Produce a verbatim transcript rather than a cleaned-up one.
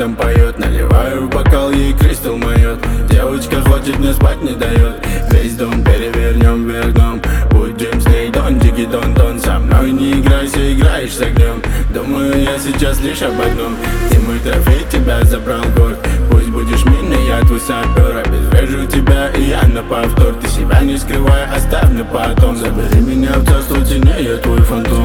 рядом поет. Наливаю в бокал, ей кристалл моет. Девочка хочет, мне спать не дает. Весь дом перевернем вверх дном. Будем с ней дон-дики дон-дон. Со мной не играйся, играешь с огнем. Думаю я сейчас лишь об одном. Ты мой трофей, тебя забрал горд. Пусть будешь миной, я твой сапер. Обезврежу тебя и я на повтор. Ты себя не скрывай, оставь на потом. Забери меня в царство теней, я твой фантом.